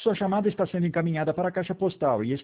Sua chamada está sendo encaminhada para a caixa postal e